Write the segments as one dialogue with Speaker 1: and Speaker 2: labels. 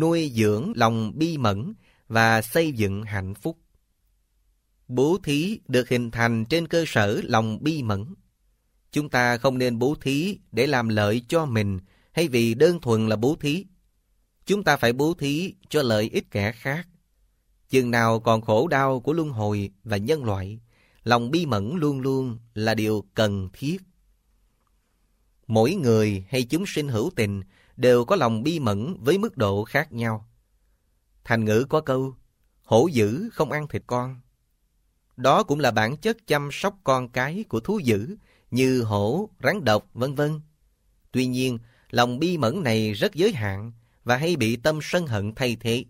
Speaker 1: nuôi dưỡng lòng bi mẫn và xây dựng hạnh phúc. Bố thí được hình thành trên cơ sở lòng bi mẫn. Chúng ta không nên bố thí để làm lợi cho mình hay vì đơn thuần là bố thí. Chúng ta phải bố thí cho lợi ích kẻ khác. Chừng nào còn khổ đau của luân hồi và nhân loại, lòng bi mẫn luôn luôn là điều cần thiết. Mỗi người hay chúng sinh hữu tình đều có lòng bi mẫn với mức độ khác nhau. Thành ngữ có câu, hổ dữ không ăn thịt con. Đó cũng là bản chất chăm sóc con cái của thú dữ như hổ, rắn độc, vân vân. Tuy nhiên, lòng bi mẫn này rất giới hạn và hay bị tâm sân hận thay thế.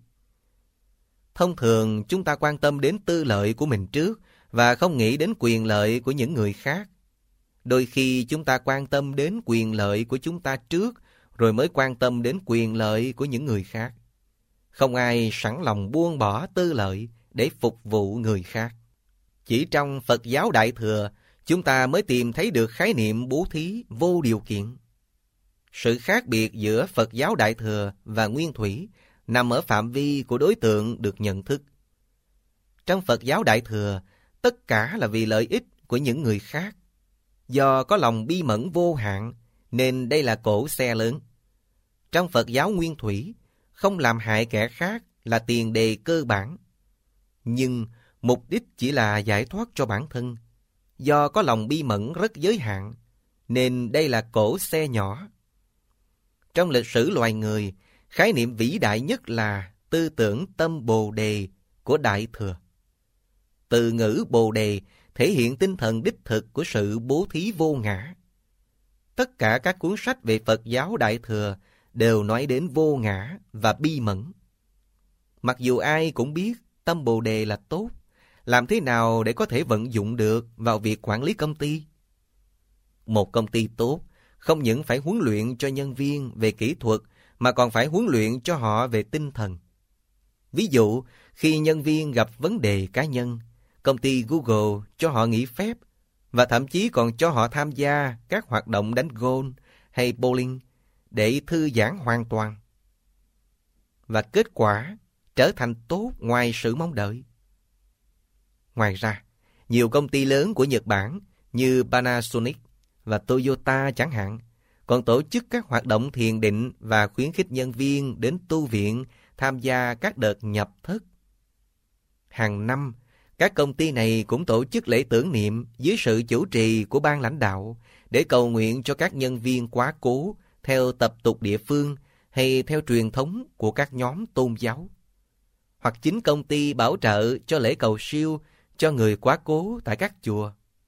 Speaker 1: Thông thường chúng ta quan tâm đến tư lợi của mình trước và không nghĩ đến quyền lợi của những người khác. Đôi khi chúng ta quan tâm đến quyền lợi của chúng ta trước rồi mới quan tâm đến quyền lợi của những người khác. Không ai sẵn lòng buông bỏ tư lợi để phục vụ người khác. Chỉ trong Phật giáo Đại Thừa, chúng ta mới tìm thấy được khái niệm bố thí vô điều kiện. Sự khác biệt giữa Phật giáo Đại Thừa và Nguyên Thủy nằm ở phạm vi của đối tượng được nhận thức. Trong Phật giáo Đại Thừa, tất cả là vì lợi ích của những người khác. Do có lòng bi mẫn vô hạn, nên đây là cỗ xe lớn. Trong Phật giáo Nguyên Thủy, không làm hại kẻ khác là tiền đề cơ bản. Nhưng mục đích chỉ là giải thoát cho bản thân. Do có lòng bi mẫn rất giới hạn, nên đây là cỗ xe nhỏ. Trong lịch sử loài người, khái niệm vĩ đại nhất là tư tưởng tâm Bồ Đề của Đại Thừa. Từ ngữ Bồ Đề thể hiện tinh thần đích thực của sự bố thí vô ngã. Tất cả các cuốn sách về Phật giáo Đại Thừa đều nói đến vô ngã và bi mẫn. Mặc dù ai cũng biết tâm Bồ Đề là tốt, làm thế nào để có thể vận dụng được vào việc quản lý công ty? Một công ty tốt không những phải huấn luyện cho nhân viên về kỹ thuật mà còn phải huấn luyện cho họ về tinh thần. Ví dụ, khi nhân viên gặp vấn đề cá nhân, công ty Google cho họ nghỉ phép và thậm chí còn cho họ tham gia các hoạt động đánh golf hay bowling để thư giãn hoàn toàn. Và kết quả trở thành tốt ngoài sự mong đợi. Ngoài ra, nhiều công ty lớn của Nhật Bản như Panasonic và Toyota chẳng hạn, còn tổ chức các hoạt động thiền định và khuyến khích nhân viên đến tu viện tham gia các đợt nhập thất. Hàng năm, các công ty này cũng tổ chức lễ tưởng niệm dưới sự chủ trì của ban lãnh đạo để cầu nguyện cho các nhân viên quá cố theo tập tục địa phương hay theo truyền thống của các nhóm tôn giáo. Hoặc chính công ty bảo trợ cho lễ cầu siêu cho người quá cố tại các chùa.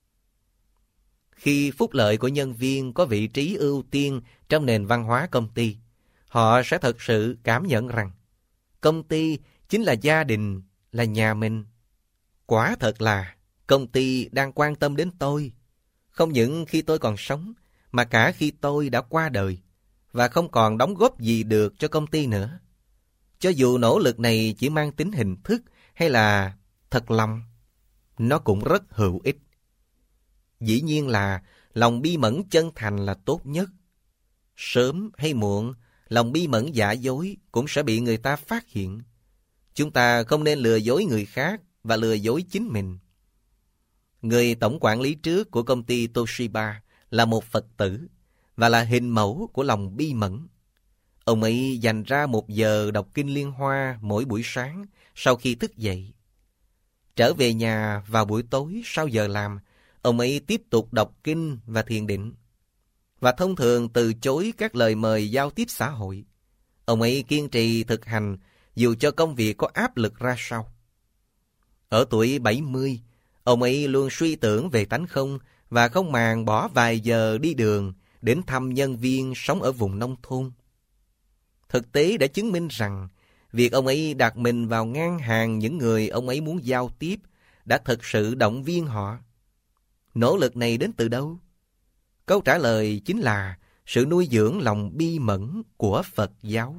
Speaker 1: Khi phúc lợi của nhân viên có vị trí ưu tiên trong nền văn hóa công ty, họ sẽ thật sự cảm nhận rằng công ty chính là gia đình, là nhà mình. Quả thật là công ty đang quan tâm đến tôi, không những khi tôi còn sống, mà cả khi tôi đã qua đời và không còn đóng góp gì được cho công ty nữa. Cho dù nỗ lực này chỉ mang tính hình thức hay là thật lòng, nó cũng rất hữu ích. Dĩ nhiên là lòng bi mẫn chân thành là tốt nhất. Sớm hay muộn, lòng bi mẫn giả dối cũng sẽ bị người ta phát hiện. Chúng ta không nên lừa dối người khác và lừa dối chính mình. Người tổng quản lý trước của công ty Toshiba là một Phật tử và là hình mẫu của lòng bi mẫn. Ông ấy dành ra 1 giờ đọc kinh Liên Hoa mỗi buổi sáng sau khi thức dậy. Trở về nhà vào buổi tối sau giờ làm, ông ấy tiếp tục đọc kinh và thiền định. Và thông thường từ chối các lời mời giao tiếp xã hội. Ông ấy kiên trì thực hành dù cho công việc có áp lực ra sao. Ở tuổi 70, ông ấy luôn suy tưởng về tánh không và không màng bỏ vài giờ đi đường đến thăm nhân viên sống ở vùng nông thôn. Thực tế đã chứng minh rằng việc ông ấy đặt mình vào ngang hàng những người ông ấy muốn giao tiếp đã thực sự động viên họ. Nỗ lực này đến từ đâu? Câu trả lời chính là sự nuôi dưỡng lòng bi mẫn của Phật giáo.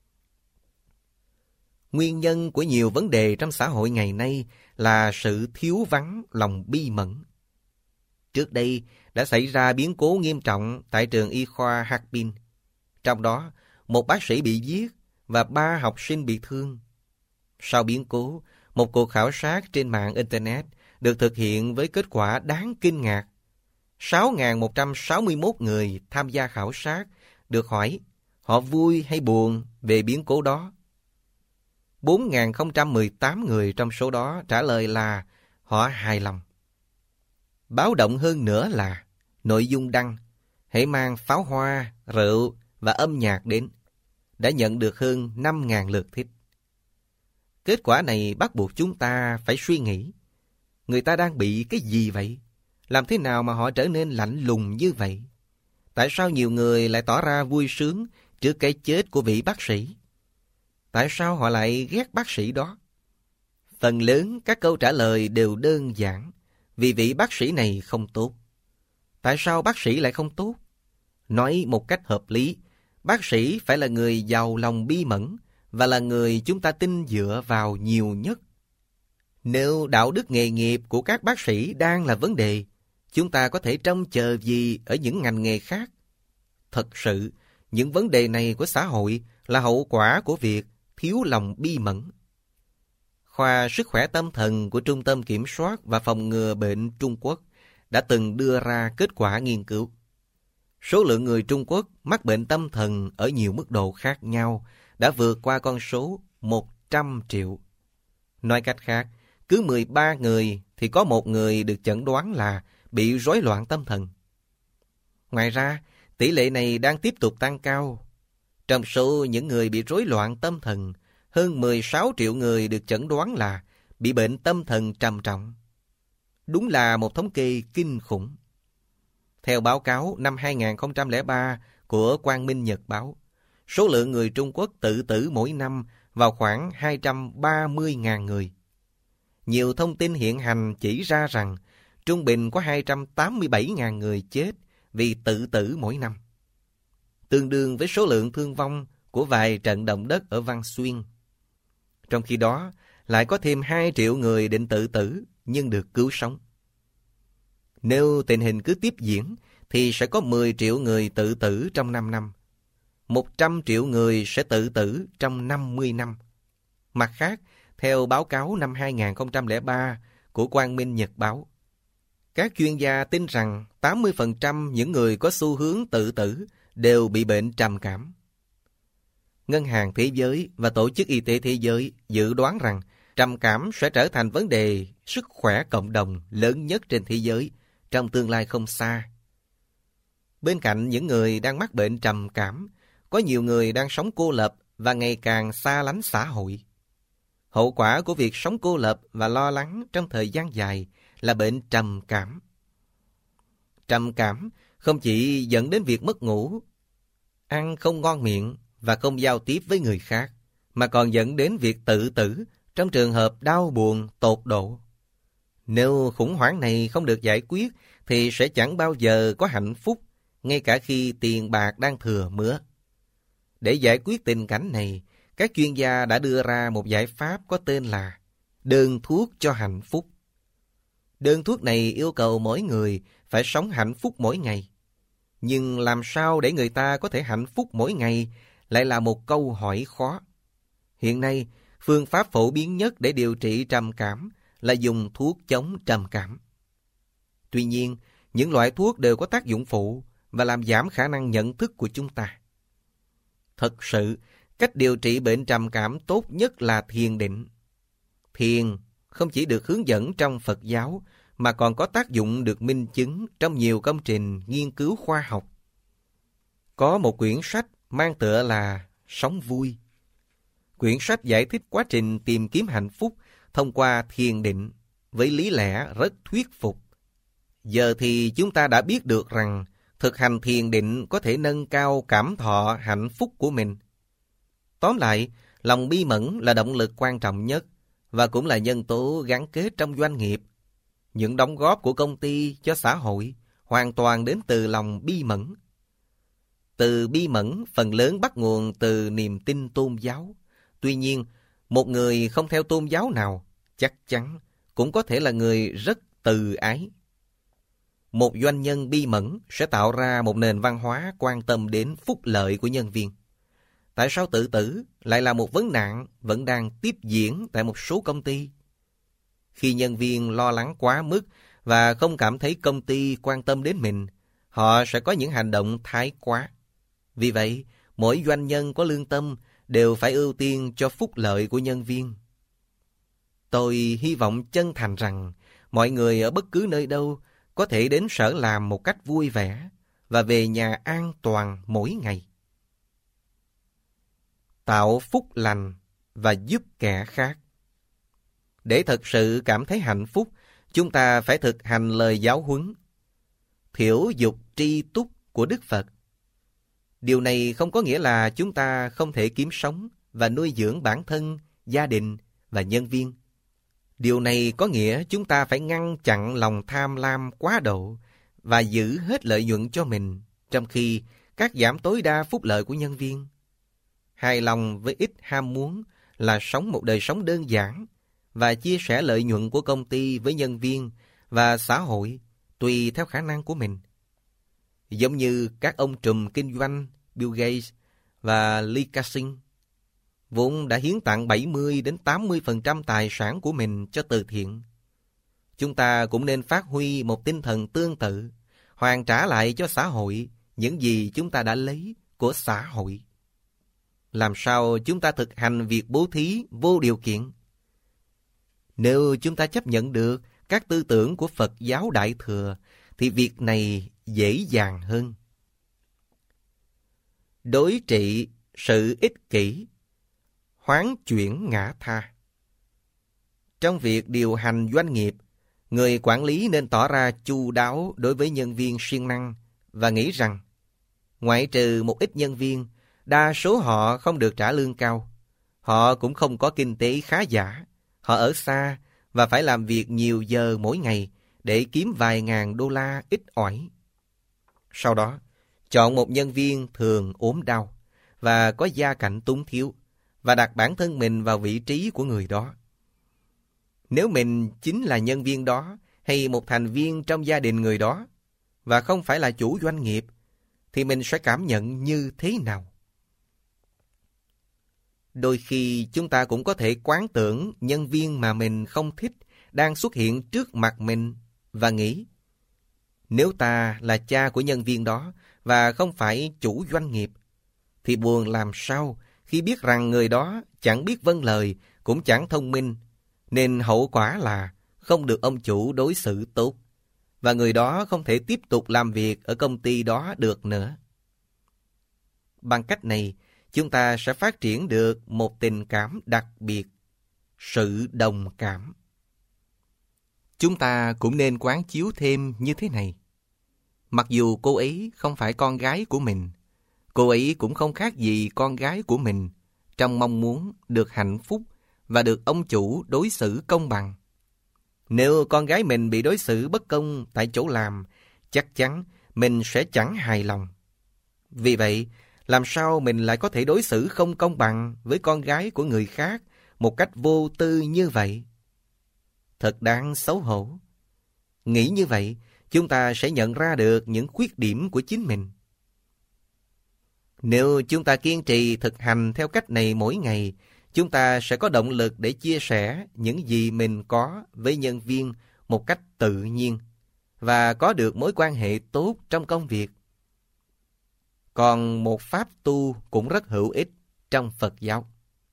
Speaker 1: Nguyên nhân của nhiều vấn đề trong xã hội ngày nay là sự thiếu vắng lòng bi mẫn. Trước đây đã xảy ra biến cố nghiêm trọng tại trường y khoa Harbin. Trong đó, một bác sĩ bị giết và 3 học sinh bị thương. Sau biến cố, một cuộc khảo sát trên mạng Internet được thực hiện với kết quả đáng kinh ngạc. 6.161 người tham gia khảo sát được hỏi họ vui hay buồn về biến cố đó. 4.018 người trong số đó trả lời là họ hài lòng. Báo động hơn nữa là nội dung đăng, hãy mang pháo hoa, rượu và âm nhạc đến, đã nhận được hơn 5.000 lượt thích. Kết quả này bắt buộc chúng ta phải suy nghĩ, người ta đang bị cái gì vậy? Làm thế nào mà họ trở nên lạnh lùng như vậy? Tại sao nhiều người lại tỏ ra vui sướng trước cái chết của vị bác sĩ? Tại sao họ lại ghét bác sĩ đó? Phần lớn các câu trả lời đều đơn giản, vì vị bác sĩ này không tốt. Tại sao bác sĩ lại không tốt? Nói một cách hợp lý, bác sĩ phải là người giàu lòng bi mẫn và là người chúng ta tin dựa vào nhiều nhất. Nếu đạo đức nghề nghiệp của các bác sĩ đang là vấn đề, chúng ta có thể trông chờ gì ở những ngành nghề khác? Thật sự, những vấn đề này của xã hội là hậu quả của việc thiếu lòng bi mẫn. Khoa Sức khỏe tâm thần của Trung tâm Kiểm soát và Phòng ngừa Bệnh Trung Quốc đã từng đưa ra kết quả nghiên cứu. Số lượng người Trung Quốc mắc bệnh tâm thần ở nhiều mức độ khác nhau đã vượt qua con số 100 triệu. Nói cách khác, cứ 13 người thì có một người được chẩn đoán là bị rối loạn tâm thần. Ngoài ra, tỷ lệ này đang tiếp tục tăng cao. Trong số những người bị rối loạn tâm thần, hơn 16 triệu người được chẩn đoán là bị bệnh tâm thần trầm trọng. Đúng là một thống kê kinh khủng. Theo báo cáo năm 2003 của Quang Minh Nhật Báo, số lượng người Trung Quốc tự tử mỗi năm vào khoảng 230.000 người. Nhiều thông tin hiện hành chỉ ra rằng trung bình có 287.000 người chết vì tự tử mỗi năm, tương đương với số lượng thương vong của vài trận động đất ở Văn Xuyên. Trong khi đó, lại có thêm 2 triệu người định tự tử nhưng được cứu sống. Nếu tình hình cứ tiếp diễn, thì sẽ có 10 triệu người tự tử trong 5 năm. 100 triệu người sẽ tự tử trong 50 năm. Mặt khác, theo báo cáo năm 2003 của Quang Minh Nhật Báo, các chuyên gia tin rằng 80% những người có xu hướng tự tử đều bị bệnh trầm cảm. Ngân hàng Thế giới và Tổ chức Y tế Thế giới dự đoán rằng trầm cảm sẽ trở thành vấn đề sức khỏe cộng đồng lớn nhất trên thế giới trong tương lai không xa. Bên cạnh những người đang mắc bệnh trầm cảm, có nhiều người đang sống cô lập và ngày càng xa lánh xã hội. Hậu quả của việc sống cô lập và lo lắng trong thời gian dài là bệnh trầm cảm. Trầm cảm không chỉ dẫn đến việc mất ngủ, ăn không ngon miệng và không giao tiếp với người khác, mà còn dẫn đến việc tự tử trong trường hợp đau buồn tột độ. Nếu khủng hoảng này không được giải quyết, thì sẽ chẳng bao giờ có hạnh phúc, ngay cả khi tiền bạc đang thừa mứa. Để giải quyết tình cảnh này, các chuyên gia đã đưa ra một giải pháp có tên là đơn thuốc cho hạnh phúc. Đơn thuốc này yêu cầu mỗi người phải sống hạnh phúc mỗi ngày. Nhưng làm sao để người ta có thể hạnh phúc mỗi ngày lại là một câu hỏi khó. Hiện nay, phương pháp phổ biến nhất để điều trị trầm cảm là dùng thuốc chống trầm cảm. Tuy nhiên, những loại thuốc đều có tác dụng phụ và làm giảm khả năng nhận thức của chúng ta. Thật sự, cách điều trị bệnh trầm cảm tốt nhất là thiền định. Thiền không chỉ được hướng dẫn trong Phật giáo, mà còn có tác dụng được minh chứng trong nhiều công trình nghiên cứu khoa học. Có một quyển sách mang tựa là Sống Vui. Quyển sách giải thích quá trình tìm kiếm hạnh phúc thông qua thiền định với lý lẽ rất thuyết phục. Giờ thì chúng ta đã biết được rằng thực hành thiền định có thể nâng cao cảm thọ hạnh phúc của mình. Tóm lại, lòng bi mẫn là động lực quan trọng nhất và cũng là nhân tố gắn kết trong doanh nghiệp. Những đóng góp của công ty cho xã hội hoàn toàn đến từ lòng bi mẫn. Từ bi mẫn phần lớn bắt nguồn từ niềm tin tôn giáo. Tuy nhiên, một người không theo tôn giáo nào chắc chắn cũng có thể là người rất từ ái. Một doanh nhân bi mẫn sẽ tạo ra một nền văn hóa quan tâm đến phúc lợi của nhân viên. Tại sao tự tử lại là một vấn nạn vẫn đang tiếp diễn tại một số công ty? Khi nhân viên lo lắng quá mức và không cảm thấy công ty quan tâm đến mình, họ sẽ có những hành động thái quá. Vì vậy, mỗi doanh nhân có lương tâm đều phải ưu tiên cho phúc lợi của nhân viên. Tôi hy vọng chân thành rằng mọi người ở bất cứ nơi đâu có thể đến sở làm một cách vui vẻ và về nhà an toàn mỗi ngày. Tạo phúc lành và giúp kẻ khác. Để thực sự cảm thấy hạnh phúc, chúng ta phải thực hành lời giáo huấn thiểu dục tri túc của Đức Phật. Điều này không có nghĩa là chúng ta không thể kiếm sống và nuôi dưỡng bản thân, gia đình và nhân viên. Điều này có nghĩa chúng ta phải ngăn chặn lòng tham lam quá độ và giữ hết lợi nhuận cho mình, trong khi cắt giảm tối đa phúc lợi của nhân viên. Hài lòng với ít ham muốn là sống một đời sống đơn giản và chia sẻ lợi nhuận của công ty với nhân viên và xã hội tùy theo khả năng của mình. Giống như các ông trùm kinh doanh Bill Gates và Lee Ka-shing, vốn đã hiến tặng 70-80% tài sản của mình cho từ thiện. Chúng ta cũng nên phát huy một tinh thần tương tự, hoàn trả lại cho xã hội những gì chúng ta đã lấy của xã hội. Làm sao chúng ta thực hành việc bố thí vô điều kiện? Nếu chúng ta chấp nhận được các tư tưởng của Phật giáo Đại Thừa, thì việc này dễ dàng hơn. Đối trị sự ích kỷ, hoán chuyển ngã tha. Trong việc điều hành doanh nghiệp, người quản lý nên tỏ ra chu đáo đối với nhân viên siêng năng và nghĩ rằng, ngoại trừ một ít nhân viên, đa số họ không được trả lương cao. Họ cũng không có kinh tế khá giả. Họ ở xa và phải làm việc nhiều giờ mỗi ngày để kiếm vài ngàn đô la ít ỏi. Sau đó, chọn một nhân viên thường ốm đau và có gia cảnh túng thiếu và đặt bản thân mình vào vị trí của người đó. Nếu mình chính là nhân viên đó hay một thành viên trong gia đình người đó và không phải là chủ doanh nghiệp, thì mình sẽ cảm nhận như thế nào? Đôi khi chúng ta cũng có thể quán tưởng nhân viên mà mình không thích đang xuất hiện trước mặt mình và nghĩ, nếu ta là cha của nhân viên đó và không phải chủ doanh nghiệp, thì buồn làm sao khi biết rằng người đó chẳng biết vâng lời, cũng chẳng thông minh, nên hậu quả là không được ông chủ đối xử tốt, và người đó không thể tiếp tục làm việc ở công ty đó được nữa. Bằng cách này, chúng ta sẽ phát triển được một tình cảm đặc biệt, sự đồng cảm. Chúng ta cũng nên quán chiếu thêm như thế này. Mặc dù cô ấy không phải con gái của mình, cô ấy cũng không khác gì con gái của mình trong mong muốn được hạnh phúc và được ông chủ đối xử công bằng. Nếu con gái mình bị đối xử bất công tại chỗ làm, chắc chắn mình sẽ chẳng hài lòng. Vì vậy, làm sao mình lại có thể đối xử không công bằng với con gái của người khác một cách vô tư như vậy? Thật đáng xấu hổ. Nghĩ như vậy, chúng ta sẽ nhận ra được những khuyết điểm của chính mình. Nếu chúng ta kiên trì thực hành theo cách này mỗi ngày, chúng ta sẽ có động lực để chia sẻ những gì mình có với nhân viên một cách tự nhiên và có được mối quan hệ tốt trong công việc. Còn một pháp tu cũng rất hữu ích trong Phật giáo.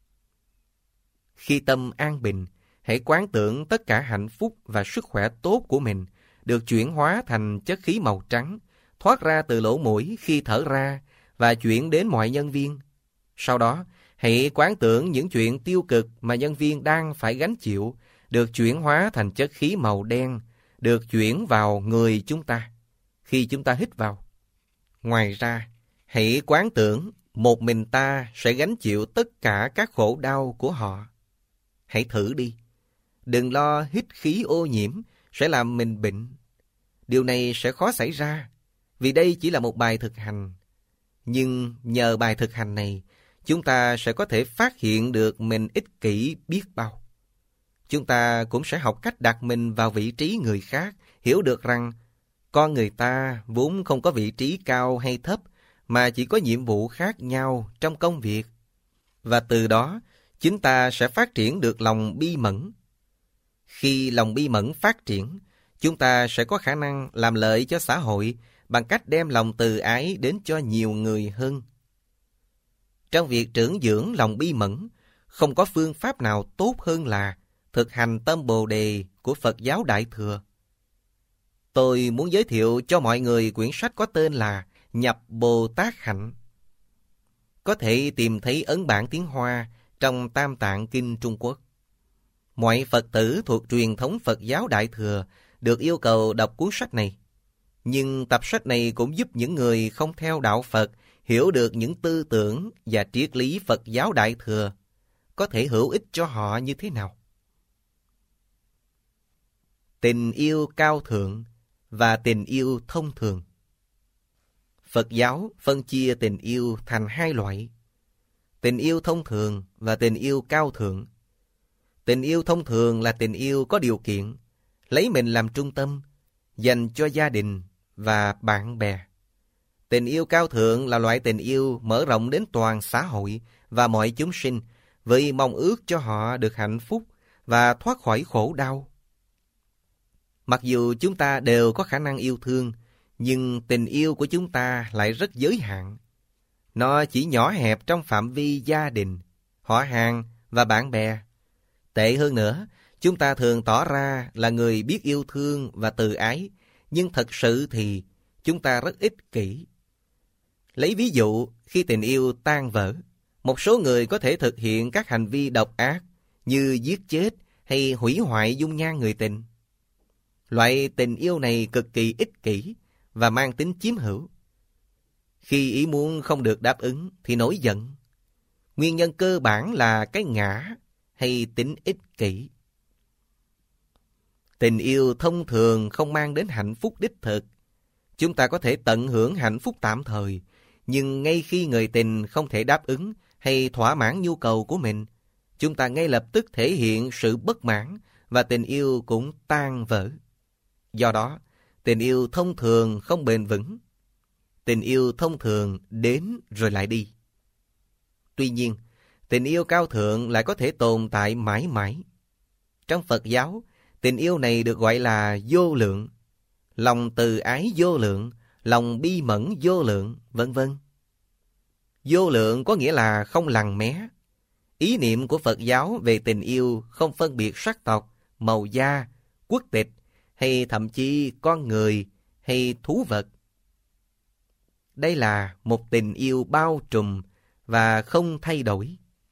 Speaker 1: Khi tâm an bình, hãy quán tưởng tất cả hạnh phúc và sức khỏe tốt của mình được chuyển hóa thành chất khí màu trắng, thoát ra từ lỗ mũi khi thở ra và chuyển đến mọi nhân viên. Sau đó, hãy quán tưởng những chuyện tiêu cực mà nhân viên đang phải gánh chịu được chuyển hóa thành chất khí màu đen, được chuyển vào người chúng ta khi chúng ta hít vào. Ngoài ra, hãy quán tưởng một mình ta sẽ gánh chịu tất cả các khổ đau của họ. Hãy thử đi. Đừng lo hít khí ô nhiễm sẽ làm mình bệnh. Điều này sẽ khó xảy ra, vì đây chỉ là một bài thực hành. Nhưng nhờ bài thực hành này, chúng ta sẽ có thể phát hiện được mình ích kỷ biết bao. Chúng ta cũng sẽ học cách đặt mình vào vị trí người khác, hiểu được rằng con người ta vốn không có vị trí cao hay thấp, mà chỉ có nhiệm vụ khác nhau trong công việc. Và từ đó, chúng ta sẽ phát triển được lòng bi mẫn. Khi lòng bi mẫn phát triển, chúng ta sẽ có khả năng làm lợi cho xã hội bằng cách đem lòng từ ái đến cho nhiều người hơn. Trong việc trưởng dưỡng lòng bi mẫn, không có phương pháp nào tốt hơn là thực hành tâm Bồ Đề của Phật giáo Đại Thừa. Tôi muốn giới thiệu cho mọi người quyển sách có tên là Nhập Bồ Tát Hạnh. Có thể tìm thấy ấn bản tiếng Hoa trong Tam Tạng Kinh Trung Quốc. Mọi Phật tử thuộc truyền thống Phật giáo Đại Thừa được yêu cầu đọc cuốn sách này. Nhưng tập sách này cũng giúp những người không theo đạo Phật hiểu được những tư tưởng và triết lý Phật giáo Đại Thừa có thể hữu ích cho họ như thế nào. Tình yêu cao thượng và tình yêu thông thường. Phật giáo phân chia tình yêu thành hai loại: tình yêu thông thường và tình yêu cao thượng. Tình yêu thông thường là tình yêu có điều kiện, lấy mình làm trung tâm, dành cho gia đình và bạn bè. Tình yêu cao thượng là loại tình yêu mở rộng đến toàn xã hội và mọi chúng sinh, với mong ước cho họ được hạnh phúc và thoát khỏi khổ đau. Mặc dù chúng ta đều có khả năng yêu thương, nhưng tình yêu của chúng ta lại rất giới hạn. Nó chỉ nhỏ hẹp trong phạm vi gia đình, họ hàng và bạn bè. Tệ hơn nữa, chúng ta thường tỏ ra là người biết yêu thương và từ ái, nhưng thật sự thì chúng ta rất ích kỷ. Lấy ví dụ, khi tình yêu tan vỡ, một số người có thể thực hiện các hành vi độc ác như giết chết hay hủy hoại dung nhan người tình. Loại tình yêu này cực kỳ ích kỷ và mang tính chiếm hữu. Khi ý muốn không được đáp ứng thì nổi giận. Nguyên nhân cơ bản là cái ngã hay tính ích kỷ. Tình yêu thông thường không mang đến hạnh phúc đích thực. Chúng ta có thể tận hưởng hạnh phúc tạm thời, nhưng ngay khi người tình không thể đáp ứng hay thỏa mãn nhu cầu của mình, chúng ta ngay lập tức thể hiện sự bất mãn và tình yêu cũng tan vỡ. Do đó, tình yêu thông thường không bền vững. Tình yêu thông thường đến rồi lại đi. Tuy nhiên, tình yêu cao thượng lại có thể tồn tại mãi mãi. Trong Phật giáo, tình yêu này được gọi là vô lượng, lòng từ ái vô lượng, lòng bi mẫn vô lượng, vân vân. Vô lượng có nghĩa là không lằn mé. Ý niệm của Phật giáo về tình yêu không phân biệt sắc tộc, màu da, quốc tịch, hay thậm chí con người hay thú vật. Đây là một tình yêu bao trùm và không thay đổi.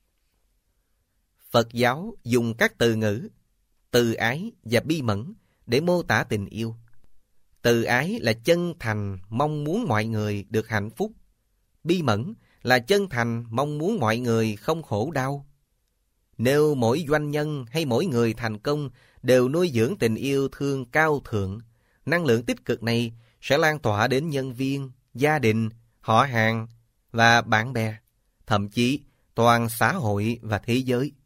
Speaker 1: Phật giáo dùng các từ ngữ từ ái và bi mẫn để mô tả tình yêu. Từ ái là chân thành mong muốn mọi người được hạnh phúc. Bi mẫn là chân thành mong muốn mọi người không khổ đau. Nếu mỗi doanh nhân hay mỗi người thành công đều nuôi dưỡng tình yêu thương cao thượng, năng lượng tích cực này sẽ lan tỏa đến nhân viên, gia đình, họ hàng và bạn bè, thậm chí toàn xã hội và thế giới.